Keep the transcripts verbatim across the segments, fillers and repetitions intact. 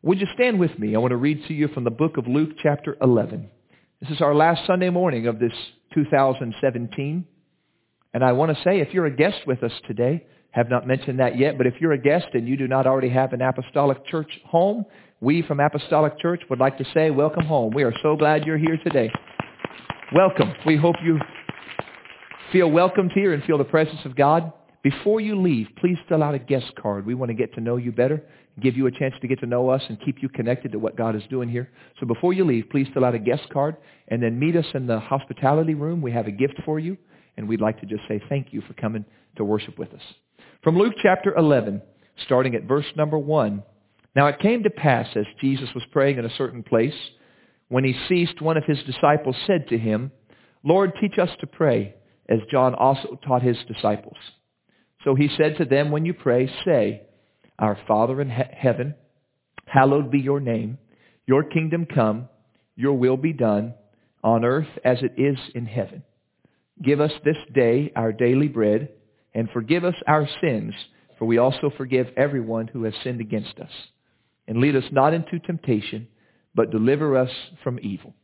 Would you stand with me? I want to read to you from the book of Luke chapter eleven. This is our last Sunday morning of this two thousand seventeen. And I want to say, if you're a guest with us today, have not mentioned that yet, but if you're a guest and you do not already have an Apostolic Church home, we from Apostolic Church would like to say, welcome home. We are so glad you're here today. Welcome. We hope you feel welcomed here and feel the presence of God. Before you leave, please fill out a guest card. We want to get to know you better, give you a chance to get to know us, and keep you connected to what God is doing here. So before you leave, please fill out a guest card, and then meet us in the hospitality room. We have a gift for you, and we'd like to just say thank you for coming to worship with us. From Luke chapter eleven, starting at verse number one. Now it came to pass, as Jesus was praying in a certain place, when he ceased, one of his disciples said to him, Lord, teach us to pray, as John also taught his disciples. So he said to them, when you pray, say, Our Father in he- heaven, hallowed be your name. Your kingdom come, your will be done, on earth as it is in heaven. Give us this day our daily bread, and forgive us our sins, for we also forgive everyone who has sinned against us. And lead us not into temptation, but deliver us from evil.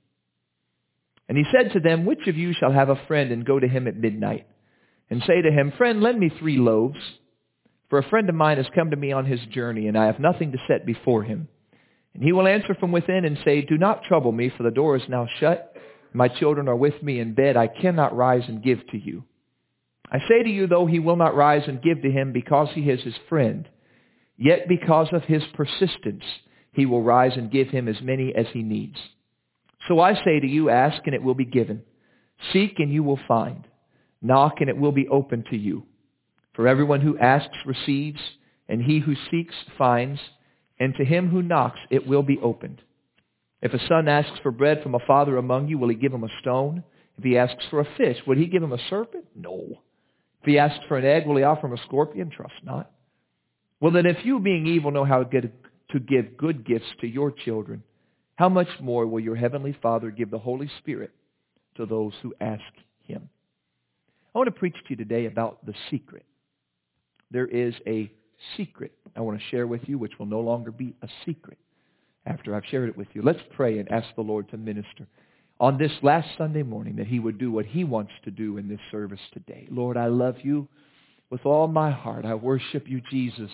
And he said to them, which of you shall have a friend and go to him at midnight, and say to him, Friend, lend me three loaves, for a friend of mine has come to me on his journey, and I have nothing to set before him. And he will answer from within and say, Do not trouble me, for the door is now shut. My children are with me in bed. I cannot rise and give to you. I say to you, though he will not rise and give to him because he is his friend, yet because of his persistence, he will rise and give him as many as he needs. So I say to you, ask and it will be given. Seek and you will find. Knock and it will be opened to you. For everyone who asks receives, and he who seeks finds, and to him who knocks it will be opened. If a son asks for bread from a father among you, will he give him a stone? If he asks for a fish, would he give him a serpent? No. If he asks for an egg, will he offer him a scorpion? Trust not. Well then, if you being evil know how to get to give good gifts to your children, how much more will your heavenly Father give the Holy Spirit to those who ask him? I want to preach to you today about the secret. There is a secret I want to share with you, which will no longer be a secret after I've shared it with you. Let's pray and ask the Lord to minister on this last Sunday morning, that he would do what he wants to do in this service today. Lord, I love you with all my heart. I worship you, Jesus.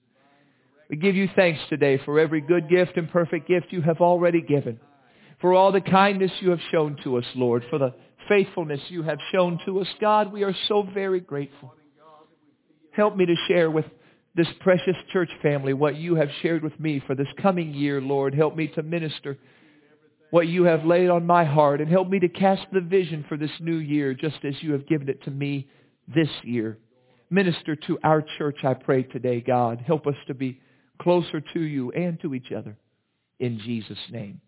We give you thanks today for every good gift and perfect gift you have already given, for all the kindness you have shown to us, Lord, for the faithfulness you have shown to us. God, we are so very grateful. Help me to share with this precious church family what you have shared with me for this coming year, Lord. Help me to minister what you have laid on my heart, and help me to cast the vision for this new year just as you have given it to me this year. Minister to our church, I pray today, God. Help us to be closer to you and to each other. In Jesus' name.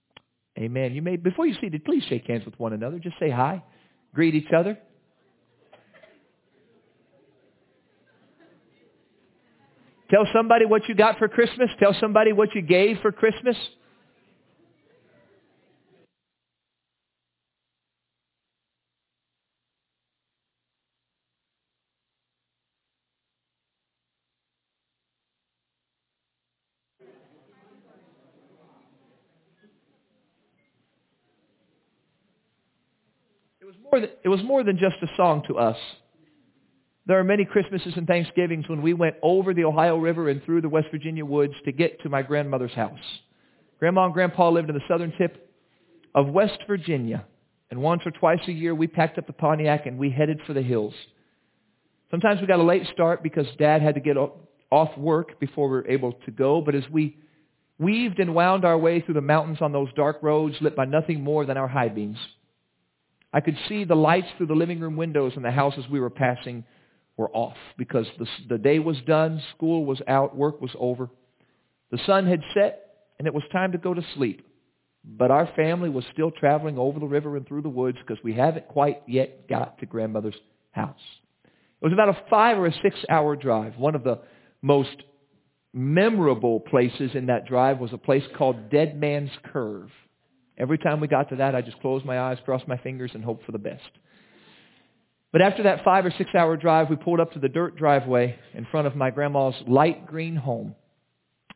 Amen. You may, before you seated, please shake hands with one another. Just say hi. Greet each other. Tell somebody what you got for Christmas. Tell somebody what you gave for Christmas. It was more than, it was more than just a song to us. There are many Christmases and Thanksgivings when we went over the Ohio River and through the West Virginia woods to get to my grandmother's house. Grandma and Grandpa lived in the southern tip of West Virginia. And once or twice a year, we packed up the Pontiac and we headed for the hills. Sometimes we got a late start because Dad had to get off work before we were able to go. But as we weaved and wound our way through the mountains on those dark roads lit by nothing more than our high beams, I could see the lights through the living room windows in the houses we were passing were off because the, the day was done, school was out, work was over. The sun had set, and it was time to go to sleep. But our family was still traveling over the river and through the woods because we haven't quite yet got to grandmother's house. It was about a five or a six-hour drive. One of the most memorable places in that drive was a place called Dead Man's Curve. Every time we got to that, I just closed my eyes, crossed my fingers, and hoped for the best. But after that five or six-hour drive, we pulled up to the dirt driveway in front of my grandma's light green home.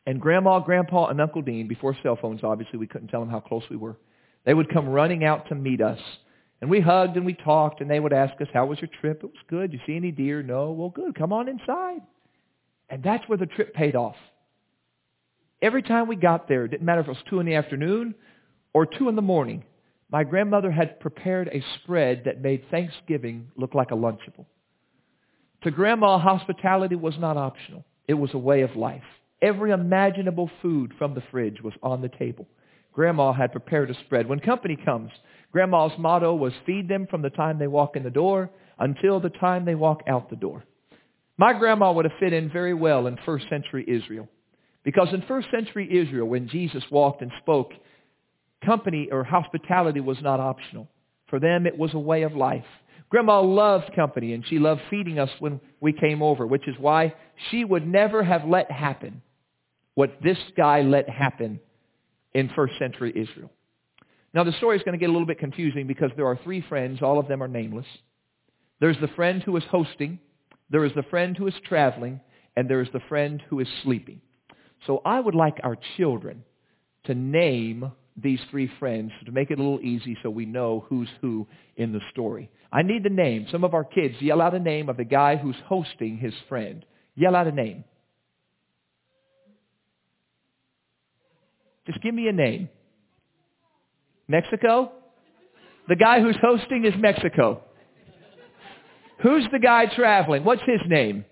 And Grandma, Grandpa, and Uncle Dean, before cell phones, obviously, we couldn't tell them how close we were. They would come running out to meet us. And we hugged and we talked, and they would ask us, how was your trip? It was good. You see any deer? No. Well, good. Come on inside. And that's where the trip paid off. Every time we got there, it didn't matter if it was two in the afternoon or two in the morning, my grandmother had prepared a spread that made Thanksgiving look like a Lunchable. To Grandma, hospitality was not optional. It was a way of life. Every imaginable food from the fridge was on the table. Grandma had prepared a spread. When company comes, Grandma's motto was feed them from the time they walk in the door until the time they walk out the door. My grandma would have fit in very well in first century Israel. Because in first century Israel, when Jesus walked and spoke, company or hospitality was not optional. For them, it was a way of life. Grandma loved company, and she loved feeding us when we came over, which is why she would never have let happen what this guy let happen in first century Israel. Now, the story is going to get a little bit confusing because there are three friends. All of them are nameless. There's the friend who is hosting. There is the friend who is traveling. And there is the friend who is sleeping. So I would like our children to name these three friends to make it a little easy so we know who's who in the story. I need the name. Some of our kids, yell out a name of the guy who's hosting his friend. Yell out a name. Just give me a name. Mexico? The guy who's hosting is Mexico. Who's the guy traveling? What's his name?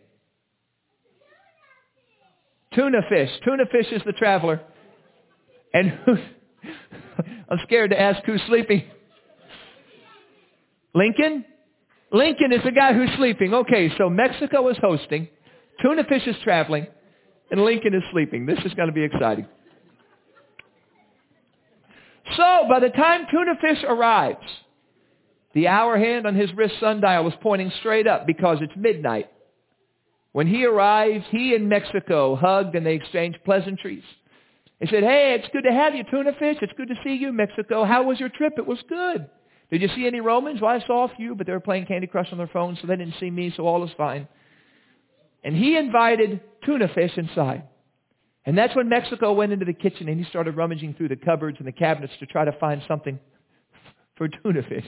Tuna Fish. Tuna Fish is the traveler. And who's... I'm scared to ask who's sleeping. Lincoln? Lincoln is the guy who's sleeping. Okay, so Mexico is hosting. Tuna Fish is traveling. And Lincoln is sleeping. This is going to be exciting. So, by the time Tuna Fish arrives, the hour hand on his wrist sundial is pointing straight up because it's midnight. When he arrives, he and Mexico hugged and they exchanged pleasantries. They said, hey, it's good to have you, Tuna Fish. It's good to see you, Mexico. How was your trip? It was good. Did you see any Romans? Well, I saw a few, but they were playing Candy Crush on their phones, so they didn't see me, so all is fine. And he invited Tuna Fish inside. And that's when Mexico went into the kitchen and he started rummaging through the cupboards and the cabinets to try to find something for Tuna Fish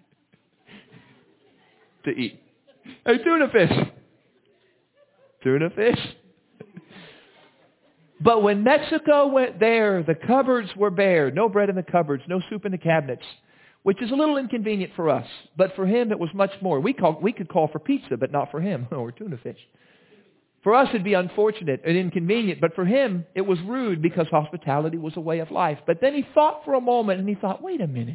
to eat. Hey, Tuna Fish. Tuna Fish. But when Mexico went there, the cupboards were bare. No bread in the cupboards, no soup in the cabinets, which is a little inconvenient for us. But for him, it was much more. We, call, we could call for pizza, but not for him, or Tuna Fish. For us, it'd be unfortunate and inconvenient, but for him, it was rude because hospitality was a way of life. But then he thought for a moment, and he thought, wait a minute.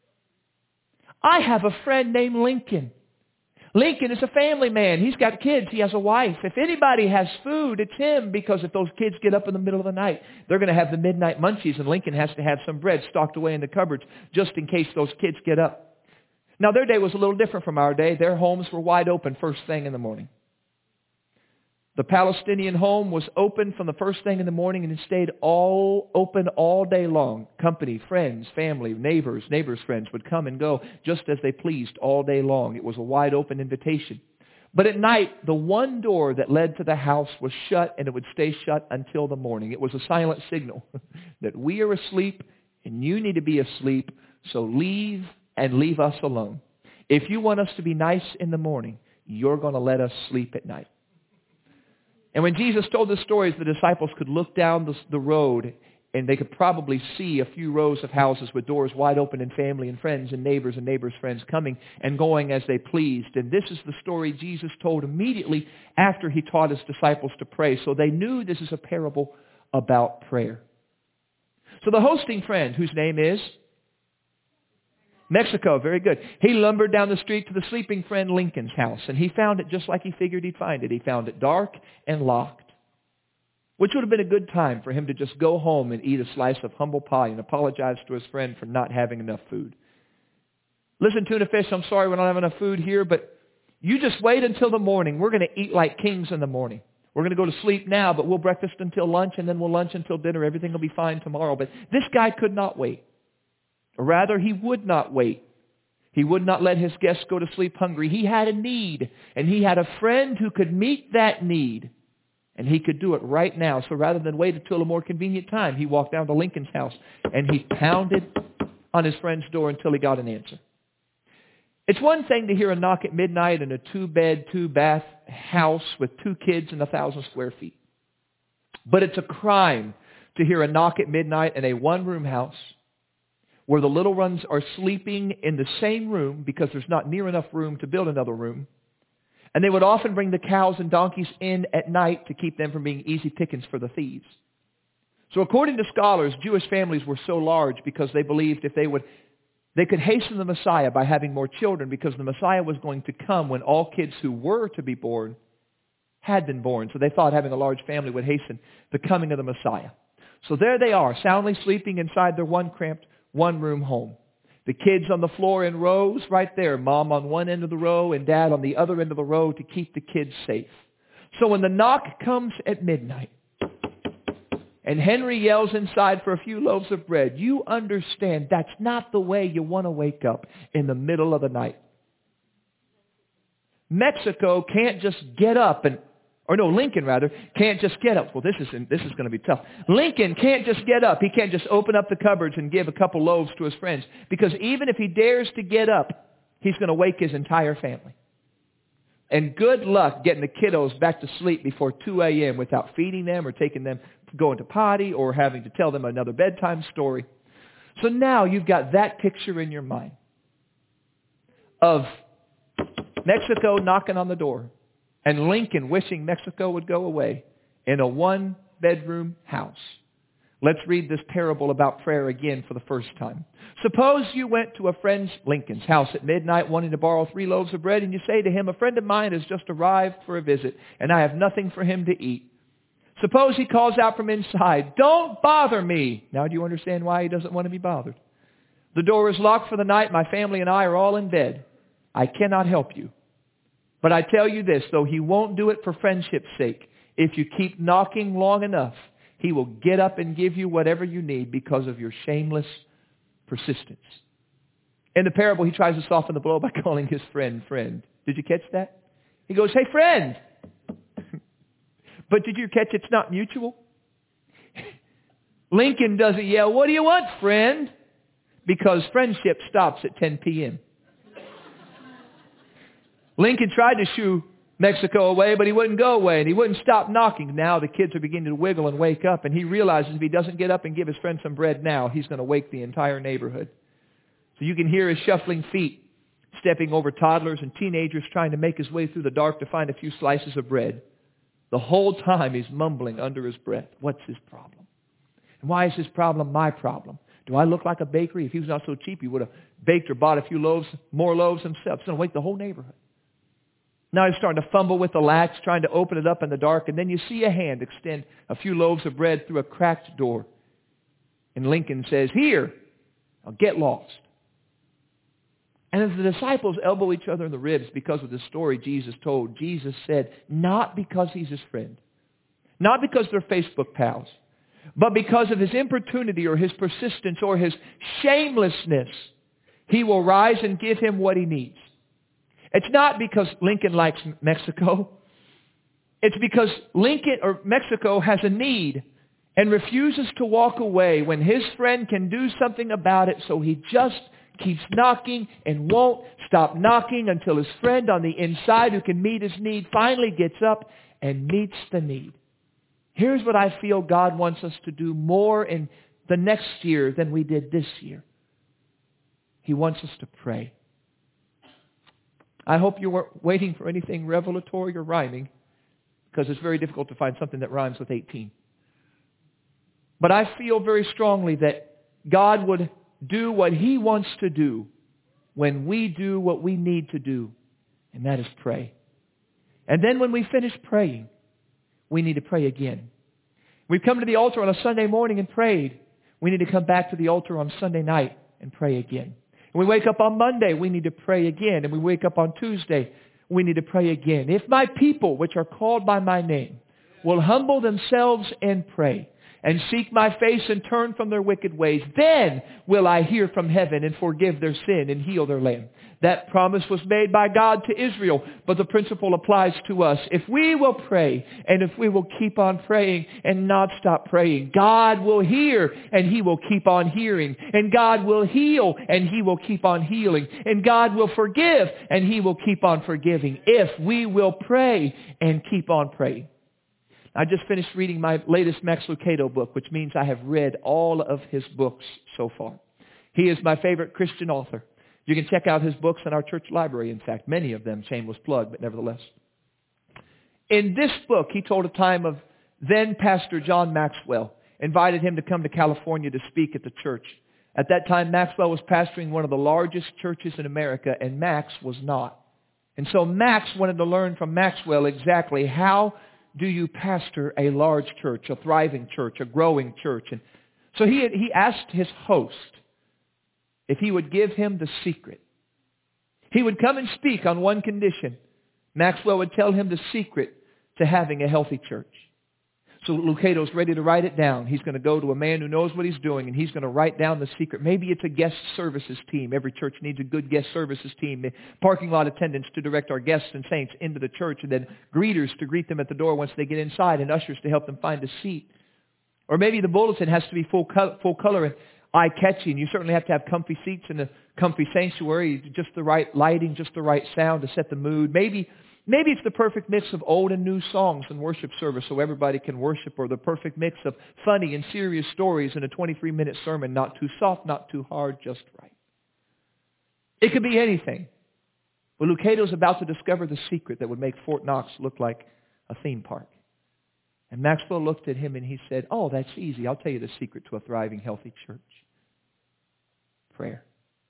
I have a friend named Lincoln. Lincoln is a family man. He's got kids. He has a wife. If anybody has food, it's him, because if those kids get up in the middle of the night, they're going to have the midnight munchies, and Lincoln has to have some bread stocked away in the cupboards just in case those kids get up. Now, their day was a little different from our day. Their homes were wide open first thing in the morning. The Palestinian home was open from the first thing in the morning, and it stayed all open all day long. Company, friends, family, neighbors, neighbors' friends would come and go just as they pleased all day long. It was a wide open invitation. But at night, the one door that led to the house was shut, and it would stay shut until the morning. It was a silent signal that we are asleep and you need to be asleep, so leave and leave us alone. If you want us to be nice in the morning, you're going to let us sleep at night. And when Jesus told the stories, the disciples could look down the, the road and they could probably see a few rows of houses with doors wide open and family and friends and neighbors and neighbors' friends coming and going as they pleased. And this is the story Jesus told immediately after he taught his disciples to pray. So they knew this is a parable about prayer. So the hosting friend, whose name is Mexico, very good. He lumbered down the street to the sleeping friend Lincoln's house, and he found it just like he figured he'd find it. He found it dark and locked, which would have been a good time for him to just go home and eat a slice of humble pie and apologize to his friend for not having enough food. Listen, Tuna Fish, I'm sorry we don't have enough food here, but you just wait until the morning. We're going to eat like kings in the morning. We're going to go to sleep now, but we'll breakfast until lunch, and then we'll lunch until dinner. Everything will be fine tomorrow. But this guy could not wait. Or rather, he would not wait. He would not let his guests go to sleep hungry. He had a need, and he had a friend who could meet that need. And he could do it right now. So rather than wait until a more convenient time, he walked down to Lincoln's house and he pounded on his friend's door until he got an answer. It's one thing to hear a knock at midnight in a two-bed, two-bath house with two kids and a thousand square feet. But it's a crime to hear a knock at midnight in a one-room house where the little ones are sleeping in the same room because there's not near enough room to build another room. And they would often bring the cows and donkeys in at night to keep them from being easy pickings for the thieves. So according to scholars, Jewish families were so large because they believed if they would, they could hasten the Messiah by having more children, because the Messiah was going to come when all kids who were to be born had been born. So they thought having a large family would hasten the coming of the Messiah. So there they are, soundly sleeping inside their one cramped, one-room home. The kids on the floor in rows right there, mom on one end of the row and dad on the other end of the row to keep the kids safe. So when the knock comes at midnight and Henry yells inside for a few loaves of bread, you understand that's not the way you want to wake up in the middle of the night. Mexico can't just get up and Or no, Lincoln rather, can't just get up. Well, this is this is going to be tough. Lincoln can't just get up. He can't just open up the cupboards and give a couple loaves to his friends. Because even if he dares to get up, he's going to wake his entire family. And good luck getting the kiddos back to sleep before two a.m. without feeding them or taking them going to potty or having to tell them another bedtime story. So now you've got that picture in your mind of Mexico knocking on the door and Lincoln wishing Mexico would go away in a one-bedroom house. Let's read this parable about prayer again for the first time. Suppose you went to a friend's, Lincoln's, house at midnight wanting to borrow three loaves of bread, and you say to him, a friend of mine has just arrived for a visit, and I have nothing for him to eat. Suppose he calls out from inside, don't bother me. Now do you understand why he doesn't want to be bothered? The door is locked for the night. My family and I are all in bed. I cannot help you. But I tell you this, though he won't do it for friendship's sake, if you keep knocking long enough, he will get up and give you whatever you need because of your shameless persistence. In the parable, he tries to soften the blow by calling his friend, friend. Did you catch that? He goes, hey, friend. But did you catch it's not mutual? Lincoln doesn't yell, what do you want, friend? Because friendship stops at ten p.m. Lincoln tried to shoo Mexico away, but he wouldn't go away, and he wouldn't stop knocking. Now the kids are beginning to wiggle and wake up, and he realizes if he doesn't get up and give his friend some bread now, he's going to wake the entire neighborhood. So you can hear his shuffling feet, stepping over toddlers and teenagers trying to make his way through the dark to find a few slices of bread. The whole time he's mumbling under his breath, what's his problem? And why is his problem my problem? Do I look like a bakery? If he was not so cheap, he would have baked or bought a few loaves, more loaves himself. It's going to wake the whole neighborhood. Now he's starting to fumble with the latch, trying to open it up in the dark, and then you see a hand extend a few loaves of bread through a cracked door. And Lincoln says, here, I'll get lost. And as the disciples elbow each other in the ribs because of the story Jesus told, Jesus said, not because he's his friend, not because they're Facebook pals, but because of his importunity or his persistence or his shamelessness, he will rise and give him what he needs. It's not because Lincoln likes Mexico. It's because Lincoln or Mexico has a need and refuses to walk away when his friend can do something about it, so he just keeps knocking and won't stop knocking until his friend on the inside who can meet his need finally gets up and meets the need. Here's what I feel God wants us to do more in the next year than we did this year. He wants us to pray. I hope you weren't waiting for anything revelatory or rhyming, because it's very difficult to find something that rhymes with eighteen. But I feel very strongly that God would do what he wants to do when we do what we need to do, and that is pray. And then when we finish praying, we need to pray again. We've come to the altar on a Sunday morning and prayed. We need to come back to the altar on Sunday night and pray again. And we wake up on Monday, we need to pray again. And we wake up on Tuesday, we need to pray again. If my people, which are called by my name, will humble themselves and pray and seek my face and turn from their wicked ways. Then will I hear from heaven and forgive their sin and heal their land. That promise was made by God to Israel, but the principle applies to us. If we will pray, and if we will keep on praying and not stop praying, God will hear and He will keep on hearing. And God will heal and He will keep on healing. And God will forgive and He will keep on forgiving if we will pray and keep on praying. I just finished reading my latest Max Lucado book, which means I have read all of his books so far. He is my favorite Christian author. You can check out his books in our church library, in fact, many of them, shameless plug, but nevertheless. In this book, he told a time of then Pastor John Maxwell, invited him to come to California to speak at the church. At that time, Maxwell was pastoring one of the largest churches in America, and Max was not. And so Max wanted to learn from Maxwell exactly how do you pastor a large church, a thriving church, a growing church. And so he, he asked his host if he would give him the secret. He would come and speak on one condition. Maxwell would tell him the secret to having a healthy church. So Lucado's ready to write it down. He's going to go to a man who knows what he's doing, and he's going to write down the secret. Maybe it's a guest services team. Every church needs a good guest services team. The parking lot attendants to direct our guests and saints into the church, and then greeters to greet them at the door once they get inside, and ushers to help them find a seat. Or maybe the bulletin has to be full color, full color and eye-catching. You certainly have to have comfy seats in a comfy sanctuary, just the right lighting, just the right sound to set the mood. Maybe Maybe it's the perfect mix of old and new songs in worship service so everybody can worship, or the perfect mix of funny and serious stories in a twenty-three minute sermon, not too soft, not too hard, just right. It could be anything. Well, Lucado's about to discover the secret that would make Fort Knox look like a theme park. And Maxwell looked at him and he said, oh, that's easy. I'll tell you the secret to a thriving, healthy church. Prayer.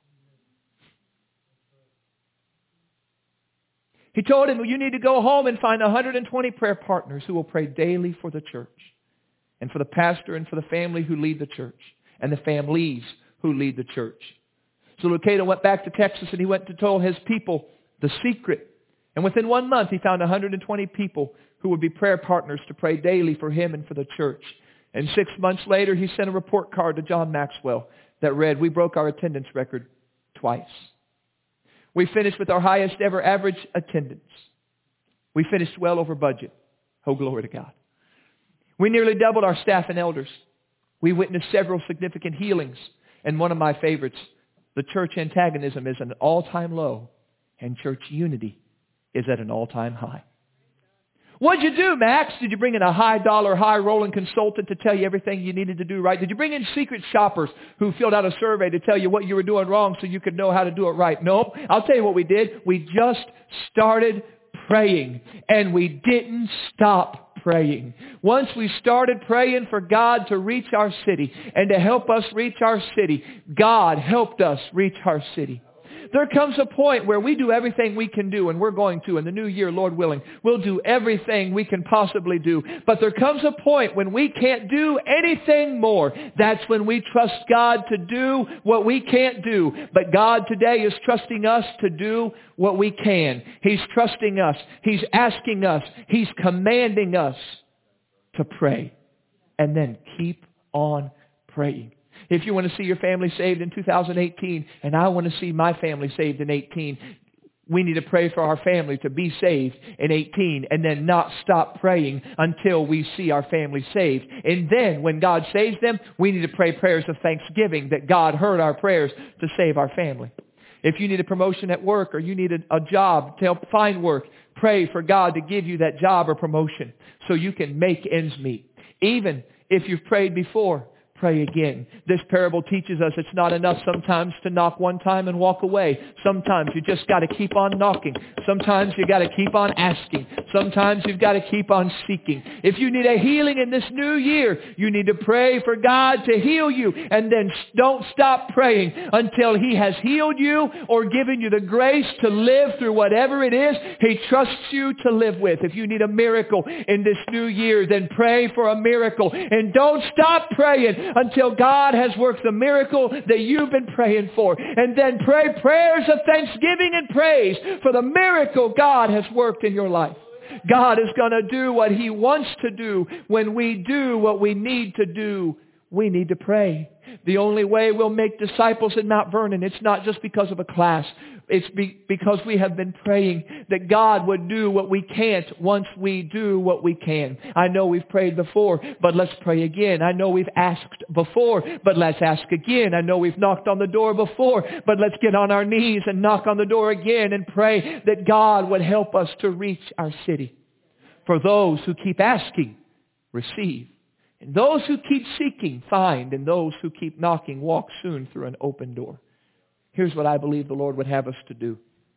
He told him, well, you need to go home and find one hundred twenty prayer partners who will pray daily for the church, and for the pastor and for the family who lead the church, and the families who lead the church. So Lucado went back to Texas, and he went to tell his people the secret. And within one month, he found one hundred twenty people who would be prayer partners to pray daily for him and for the church. And six months later, he sent a report card to John Maxwell that read, we broke our attendance record twice. We finished with our highest ever average attendance. We finished well over budget. Oh, glory to God. We nearly doubled our staff and elders. We witnessed several significant healings. And one of my favorites, the church antagonism is at an all-time low, and church unity is at an all-time high. What'd you do, Max? Did you bring in a high-dollar, high-rolling consultant to tell you everything you needed to do right? Did you bring in secret shoppers who filled out a survey to tell you what you were doing wrong so you could know how to do it right? Nope. I'll tell you what we did. We just started praying, and we didn't stop praying. Once we started praying for God to reach our city and to help us reach our city, God helped us reach our city. There comes a point where we do everything we can do, and we're going to in the new year, Lord willing. We'll do everything we can possibly do. But there comes a point when we can't do anything more. That's when we trust God to do what we can't do. But God today is trusting us to do what we can. He's trusting us. He's asking us. He's commanding us to pray. And then keep on praying. If you want to see your family saved in two thousand eighteen, and I want to see my family saved in eighteen, we need to pray for our family to be saved in eighteen and then not stop praying until we see our family saved. And then when God saves them, we need to pray prayers of thanksgiving that God heard our prayers to save our family. If you need a promotion at work, or you need a, a job to help find work, pray for God to give you that job or promotion so you can make ends meet. Even if you've prayed before, pray again. This parable teaches us it's not enough sometimes to knock one time and walk away. Sometimes you just got to keep on knocking. Sometimes you got to keep on asking. Sometimes you've got to keep on seeking. If you need a healing in this new year, you need to pray for God to heal you, and then don't stop praying until He has healed you or given you the grace to live through whatever it is He trusts you to live with. If you need a miracle in this new year, then pray for a miracle, and don't stop praying until God has worked the miracle that you've been praying for. And then pray prayers of thanksgiving and praise for the miracle God has worked in your life. God is going to do what He wants to do. When we do what we need to do, we need to pray. The only way we'll make disciples in Mount Vernon, it's not just because of a class. It's be, because we have been praying that God would do what we can't once we do what we can. I know we've prayed before, but let's pray again. I know we've asked before, but let's ask again. I know we've knocked on the door before, but let's get on our knees and knock on the door again and pray that God would help us to reach our city. For those who keep asking, receive. And those who keep seeking, find. And those who keep knocking, walk soon through an open door. Here's what I believe the Lord would have us to do.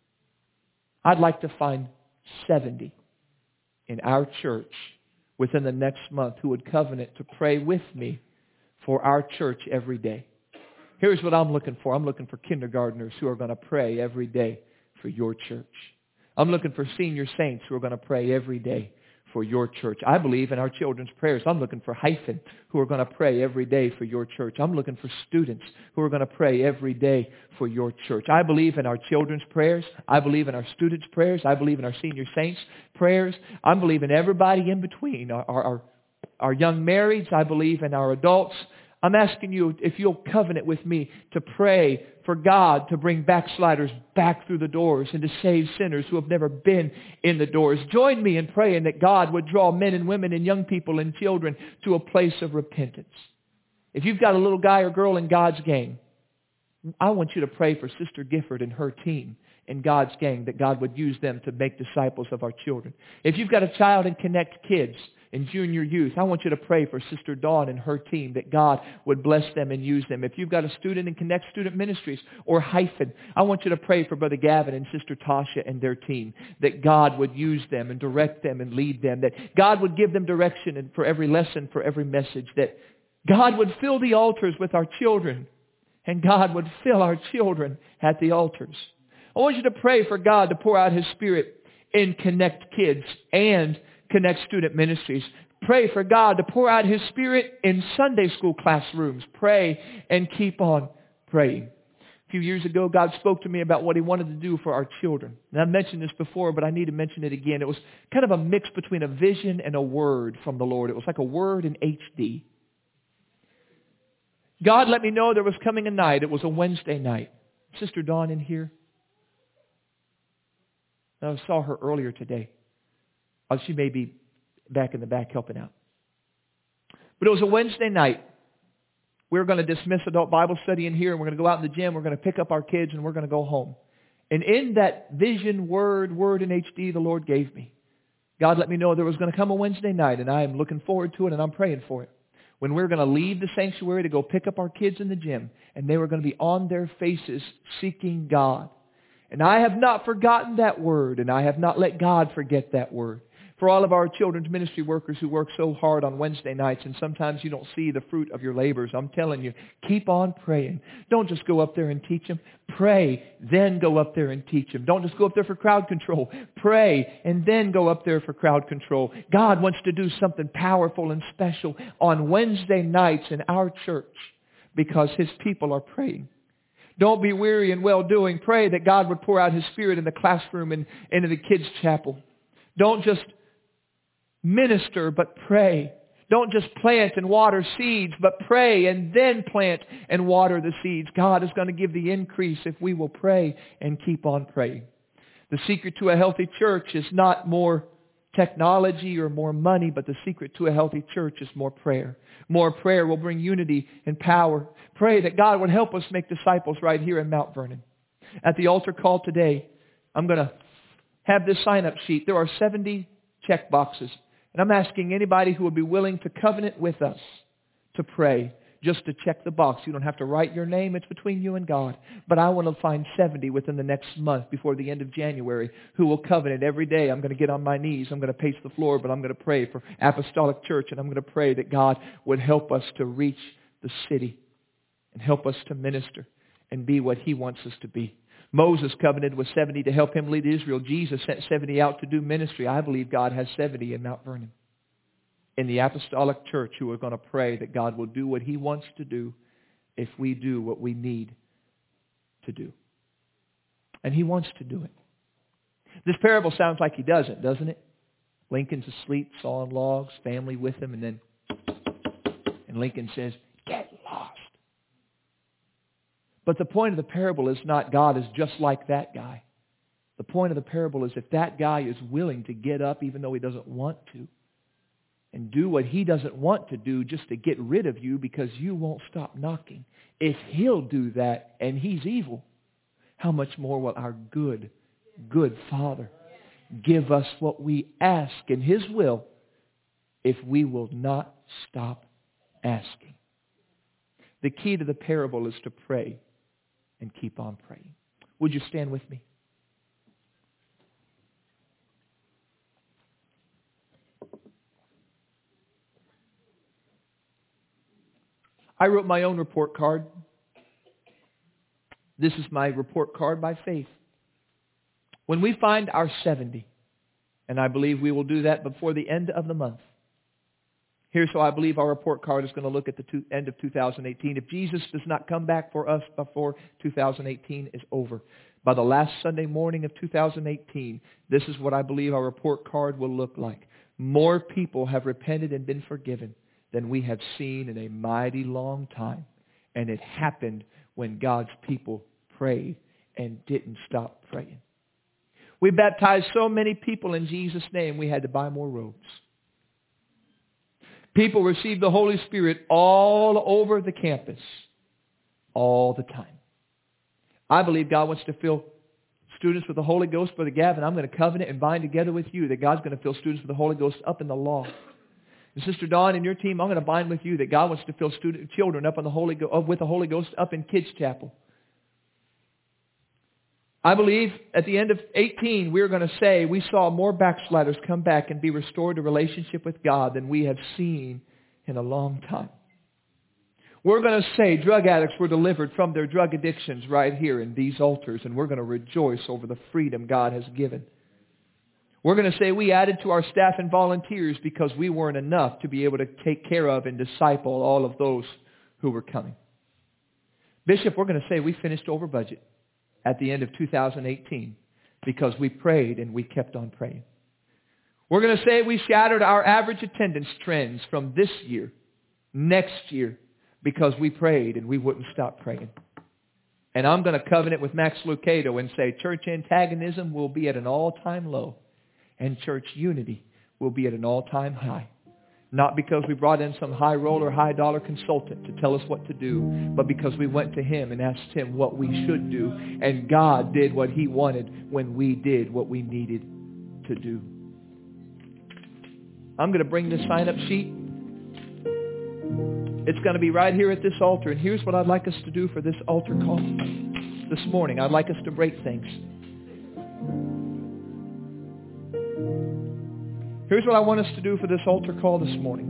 I'd like to find seventy in our church within the next month who would covenant to pray with me for our church every day. Here's what I'm looking for. I'm looking for kindergartners who are going to pray every day for your church. I'm looking for senior saints who are going to pray every day for your church. I believe in our children's prayers. I'm looking for hyphen who are going to pray every day for your church. I'm looking for students who are going to pray every day for your church. I believe in our children's prayers. I believe in our students' prayers. I believe in our senior saints' prayers. I believe in everybody in between. Our, our, our young marrieds. I believe in our adults. I'm asking you if you'll covenant with me to pray for God to bring backsliders back through the doors and to save sinners who have never been in the doors. Join me in praying that God would draw men and women and young people and children to a place of repentance. If you've got a little guy or girl in God's gang, I want you to pray for Sister Gifford and her team in God's gang, that God would use them to make disciples of our children. If you've got a child in Connect Kids in junior youth, I want you to pray for Sister Dawn and her team, that God would bless them and use them. If you've got a student in Connect Student Ministries or Hyphen, I want you to pray for Brother Gavin and Sister Tasha and their team, that God would use them and direct them and lead them, that God would give them direction and for every lesson, for every message, that God would fill the altars with our children, and God would fill our children at the altars. I want you to pray for God to pour out His Spirit in Connect Kids and Connect Student Ministries. Pray for God to pour out His Spirit in Sunday school classrooms. Pray and keep on praying. A few years ago, God spoke to me about what He wanted to do for our children. And I've mentioned this before, but I need to mention it again. It was kind of a mix between a vision and a word from the Lord. It was like a word in H D. God let me know there was coming a night. It was a Wednesday night. Sister Dawn in here? I saw her earlier today. Oh, she may be back in the back helping out. But it was a Wednesday night. We were going to dismiss adult Bible study in here, and we're going to go out in the gym. We're going to pick up our kids, and we're going to go home. And in that vision, word, word in H D the Lord gave me, God let me know there was going to come a Wednesday night, and I am looking forward to it, and I'm praying for it, when we're going to leave the sanctuary to go pick up our kids in the gym, and they were going to be on their faces seeking God. And I have not forgotten that word, and I have not let God forget that word. For all of our children's ministry workers who work so hard on Wednesday nights, and sometimes you don't see the fruit of your labors, I'm telling you, keep on praying. Don't just go up there and teach them. Pray, then go up there and teach them. Don't just go up there for crowd control. Pray, and then go up there for crowd control. God wants to do something powerful and special on Wednesday nights in our church because His people are praying. Don't be weary in well-doing. Pray that God would pour out His Spirit in the classroom and into the kids' chapel. Don't just minister, but pray. Don't just plant and water seeds, but pray and then plant and water the seeds. God is going to give the increase if we will pray and keep on praying. The secret to a healthy church is not more technology or more money, but the secret to a healthy church is more prayer. More prayer will bring unity and power. Pray that God would help us make disciples right here in Mount Vernon. At the altar call today, I'm going to have this sign-up sheet. There are seventy check boxes. And I'm asking anybody who would be willing to covenant with us to pray, just to check the box. You don't have to write your name. It's between you and God. But I want to find seventy within the next month before the end of January who will covenant every day. I'm going to get on my knees. I'm going to pace the floor, but I'm going to pray for Apostolic Church, and I'm going to pray that God would help us to reach the city and help us to minister and be what He wants us to be. Moses covenanted with seventy to help him lead Israel. Jesus sent seventy out to do ministry. I believe God has seventy in Mount Vernon, in the Apostolic Church, who are going to pray that God will do what He wants to do if we do what we need to do. And He wants to do it. This parable sounds like He doesn't, doesn't it? Lincoln's asleep, sawing logs, family with him, and then and Lincoln says, get lost. But the point of the parable is not God is just like that guy. The point of the parable is if that guy is willing to get up even though he doesn't want to, and do what he doesn't want to do just to get rid of you because you won't stop knocking. If he'll do that and he's evil, how much more will our good, good Father give us what we ask in His will if we will not stop asking? The key to the parable is to pray and keep on praying. Would you stand with me? I wrote my own report card. This is my report card by faith. When we find our seventy, and I believe we will do that before the end of the month, here's how I believe our report card is going to look at the two, end of two thousand eighteen. If Jesus does not come back for us before two thousand eighteen is over, by the last Sunday morning of two thousand eighteen, this is what I believe our report card will look like. More people have repented and been forgiven than we have seen in a mighty long time. And it happened when God's people prayed and didn't stop praying. We baptized so many people in Jesus' name, we had to buy more robes. People received the Holy Spirit all over the campus, all the time. I believe God wants to fill students with the Holy Ghost. Brother Gavin, I'm going to covenant and bind together with you that God's going to fill students with the Holy Ghost up in the law. And Sister Dawn and your team, I'm going to bind with you that God wants to fill student, children up on the Holy Go- with the Holy Ghost up in Kids Chapel. I believe at the end of eighteen, we're going to say we saw more backsliders come back and be restored to relationship with God than we have seen in a long time. We're going to say drug addicts were delivered from their drug addictions right here in these altars, and we're going to rejoice over the freedom God has given. We're going to say we added to our staff and volunteers because we weren't enough to be able to take care of and disciple all of those who were coming. Bishop, we're going to say we finished over budget at the end of two thousand eighteen because we prayed and we kept on praying. We're going to say we shattered our average attendance trends from this year, next year, because we prayed and we wouldn't stop praying. And I'm going to covenant with Max Lucado and say church antagonism will be at an all-time low. And church unity will be at an all-time high. Not because we brought in some high-roller, high-dollar consultant to tell us what to do, but because we went to Him and asked Him what we should do. And God did what He wanted when we did what we needed to do. I'm going to bring this sign-up sheet. It's going to be right here at this altar. And here's what I'd like us to do for this altar call this morning. I'd like us to break things. Here's what I want us to do for this altar call this morning.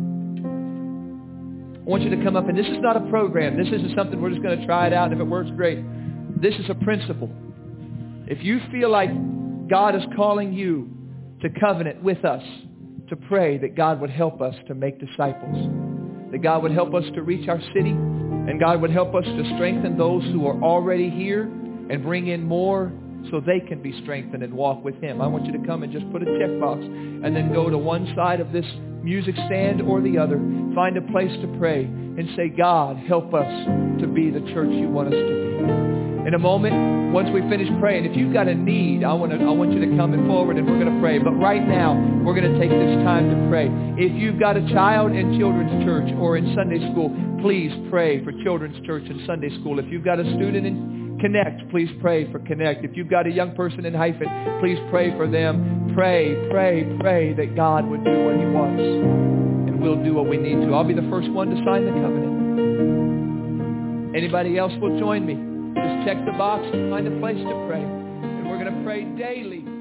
I want you to come up, and this is not a program. This isn't something we're just going to try it out, and if it works, great. This is a principle. If you feel like God is calling you to covenant with us, to pray that God would help us to make disciples, that God would help us to reach our city, and God would help us to strengthen those who are already here and bring in more so they can be strengthened and walk with Him. I want you to come and just put a checkbox and then go to one side of this music stand or the other. Find a place to pray and say, God, help us to be the church you want us to be. In a moment, once we finish praying, if you've got a need, I want to, I want you to come forward and we're going to pray. But right now, we're going to take this time to pray. If you've got a child in children's church or in Sunday school, please pray for children's church and Sunday school. If you've got a student in Connect, please pray for Connect. If you've got a young person in Hyphen, please pray for them. Pray, pray, pray that God would do what He wants. And we'll do what we need to. I'll be the first one to sign the covenant. Anybody else will join me. Just check the box and find a place to pray. And we're going to pray daily.